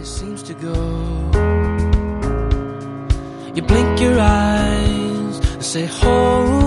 it seems to go. You blink your eyes and say, hold